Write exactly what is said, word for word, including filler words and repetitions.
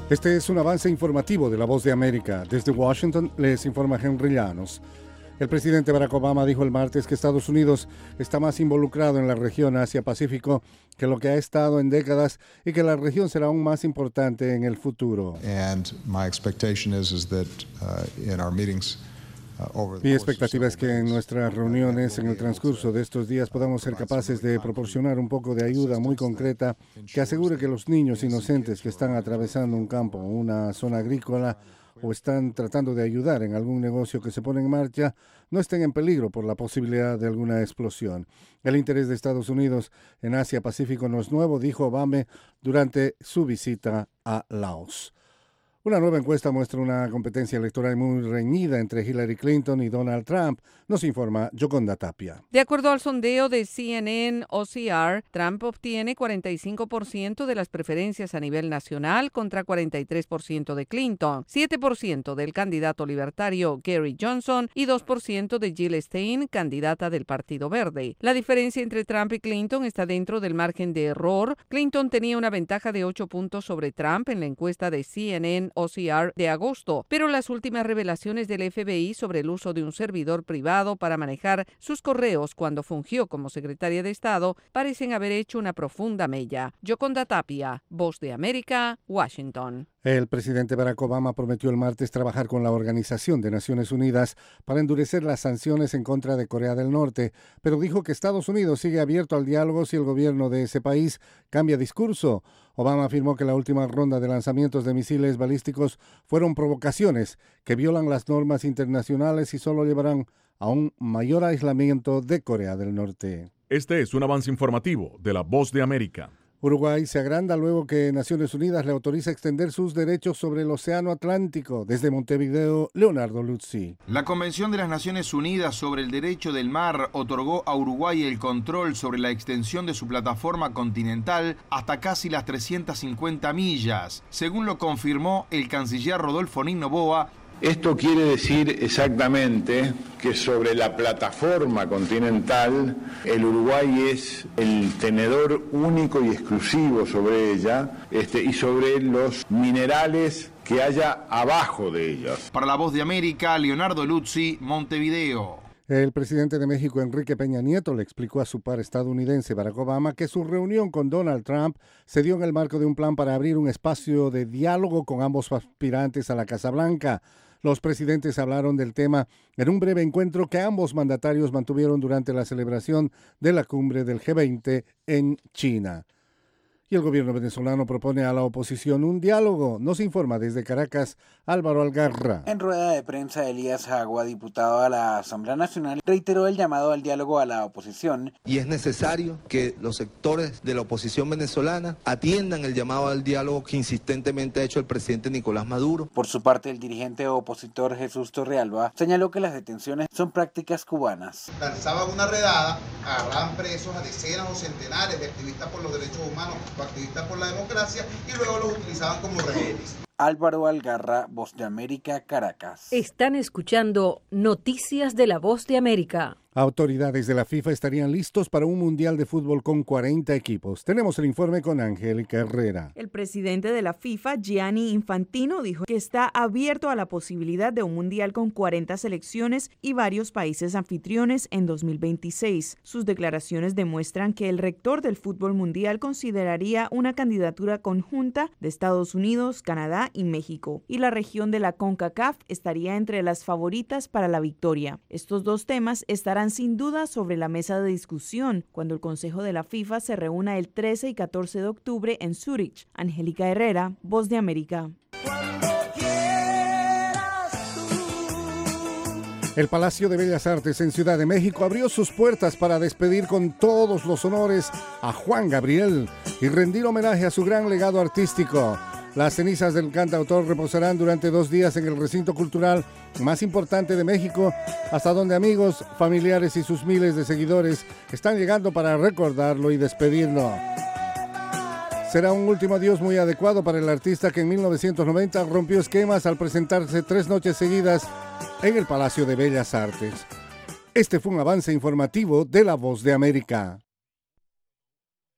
Este es un avance informativo de La Voz de América. Desde Washington les informa Henry Llanos. El presidente Barack Obama dijo el martes que Estados Unidos está más involucrado en la región Asia-Pacífico que lo que ha estado en décadas y que la región será aún más importante en el futuro. And my expectation is, is that, uh, in our meetings, Mi expectativa es que en nuestras reuniones, en el transcurso de estos días, podamos ser capaces de proporcionar un poco de ayuda muy concreta que asegure que los niños inocentes que están atravesando un campo, una zona agrícola o están tratando de ayudar en algún negocio que se pone en marcha, no estén en peligro por la posibilidad de alguna explosión. El interés de Estados Unidos en Asia-Pacífico no es nuevo, dijo Obama durante su visita a Laos. Una nueva encuesta muestra una competencia electoral muy reñida entre Hillary Clinton y Donald Trump, nos informa Yoconda Tapia. De acuerdo al sondeo de C N N O C R, Trump obtiene cuarenta y cinco por ciento de las preferencias a nivel nacional contra cuarenta y tres por ciento de Clinton, siete por ciento del candidato libertario Gary Johnson y dos por ciento de Jill Stein, candidata del Partido Verde. La diferencia entre Trump y Clinton está dentro del margen de error. Clinton tenía una ventaja de ocho puntos sobre Trump en la encuesta de C N N O C R de agosto, pero las últimas revelaciones del F B I sobre el uso de un servidor privado para manejar sus correos cuando fungió como secretaria de Estado parecen haber hecho una profunda mella. Yoconda Tapia, Voz de América, Washington. El presidente Barack Obama prometió el martes trabajar con la Organización de Naciones Unidas para endurecer las sanciones en contra de Corea del Norte, pero dijo que Estados Unidos sigue abierto al diálogo si el gobierno de ese país cambia discurso. Obama afirmó que la última ronda de lanzamientos de misiles balísticos fueron provocaciones que violan las normas internacionales y solo llevarán a un mayor aislamiento de Corea del Norte. Este es un avance informativo de La Voz de América. Uruguay se agranda luego que Naciones Unidas le autoriza extender sus derechos sobre el Océano Atlántico. Desde Montevideo, Leonardo Luzzi. La Convención de las Naciones Unidas sobre el Derecho del Mar otorgó a Uruguay el control sobre la extensión de su plataforma continental hasta casi las trescientas cincuenta millas, según lo confirmó el canciller Rodolfo Nin Noboa. Esto quiere decir exactamente que sobre la plataforma continental el Uruguay es el tenedor único y exclusivo sobre ella, este, y sobre los minerales que haya abajo de ellos. Para La Voz de América, Leonardo Luzzi, Montevideo. El presidente de México, Enrique Peña Nieto, le explicó a su par estadounidense, Barack Obama, que su reunión con Donald Trump se dio en el marco de un plan para abrir un espacio de diálogo con ambos aspirantes a la Casa Blanca. Los presidentes hablaron del tema en un breve encuentro que ambos mandatarios mantuvieron durante la celebración de la cumbre del G veinte en China. Y el gobierno venezolano propone a la oposición un diálogo. Nos informa desde Caracas Álvaro Algarra. En rueda de prensa, Elías Jagua, diputado a la Asamblea Nacional, reiteró el llamado al diálogo a la oposición. Y es necesario que los sectores de la oposición venezolana atiendan el llamado al diálogo que insistentemente ha hecho el presidente Nicolás Maduro. Por su parte, el dirigente opositor Jesús Torrealba señaló que las detenciones son prácticas cubanas. Lanzaban una redada, agarraban presos a decenas o centenares de activistas por los derechos humanos, activistas por la democracia, y luego los utilizaban como rehenes. Álvaro Algarra, Voz de América, Caracas. Están escuchando Noticias de la Voz de América. Autoridades de la FIFA estarían listos para un mundial de fútbol con cuarenta equipos. Tenemos el informe con Angélica Herrera. El presidente de la FIFA, Gianni Infantino, dijo que está abierto a la posibilidad de un mundial con cuarenta selecciones y varios países anfitriones en dos mil veintiséis. Sus declaraciones demuestran que el rector del fútbol mundial consideraría una candidatura conjunta de Estados Unidos, Canadá y México, y la región de la CONCACAF estaría entre las favoritas para la victoria. Estos dos temas estarán sin duda sobre la mesa de discusión cuando el Consejo de la FIFA se reúna el trece y catorce de octubre en Zúrich. Angélica Herrera, Voz de América. El Palacio de Bellas Artes en Ciudad de México abrió sus puertas para despedir con todos los honores a Juan Gabriel y rendir homenaje a su gran legado artístico. Las cenizas del cantautor reposarán durante dos días en el recinto cultural más importante de México, hasta donde amigos, familiares y sus miles de seguidores están llegando para recordarlo y despedirlo. Será un último adiós muy adecuado para el artista que en mil novecientos noventa rompió esquemas al presentarse tres noches seguidas en el Palacio de Bellas Artes. Este fue un avance informativo de La Voz de América.